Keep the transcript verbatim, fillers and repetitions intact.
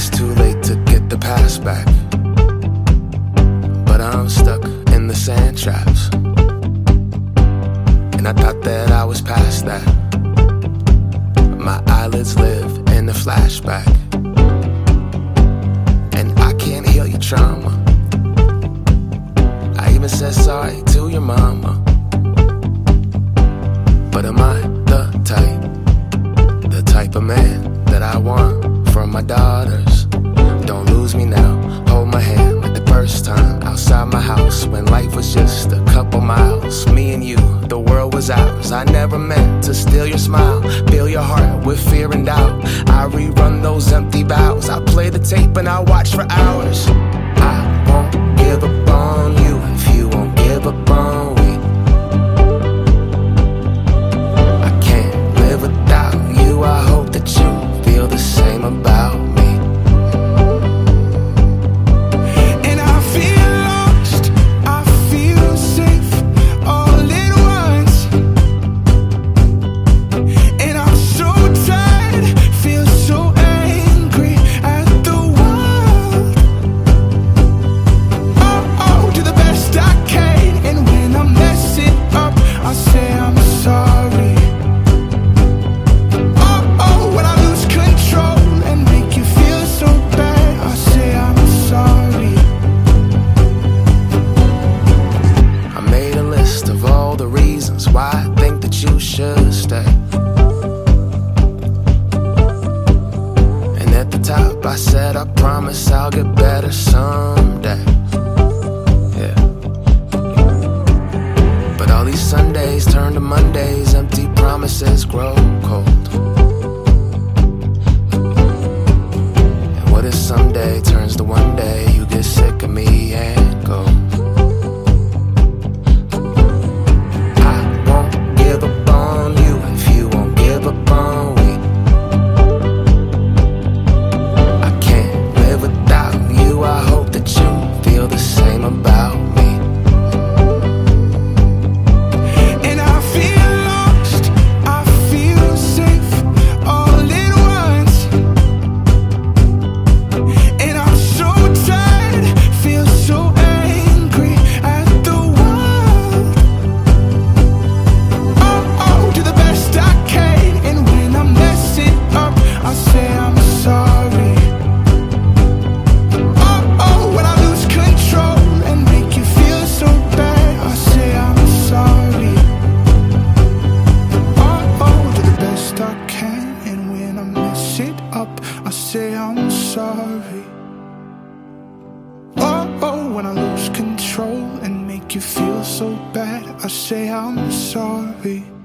it's too late to get the past back, but I'm stuck in the sand traps, and I thought that I was past that. My eyelids live in the flashback, and I can't heal your trauma. I even said sorry to your mama, but am I the type, the type of man that I want from my daughters? Don't lose me now, hold my hand like the first time outside my house when life was just a couple miles. Me and you, the world was ours. I never meant to steal your smile, fill your heart with fear and doubt. I rerun those empty vows, I play the tape and I watch for hours. I won't give up on you if you won't give up on me. I can't live without you, I hope that you feel the same about me. Why I think that you should stay. And at the top I said I promise I'll get better someday. Yeah. But all these Sundays turn to Mondays, empty promises grow cold. And what if someday turns to one day, you get sick of me and go? About me. And I feel lost, I feel safe all at once. And I'm so tired, feel so angry at the world. Oh, oh, do the best I can, and when I mess it up, I say I'm sorry. I say I'm sorry. Oh, oh, when I lose control and make you feel so bad, I say I'm sorry.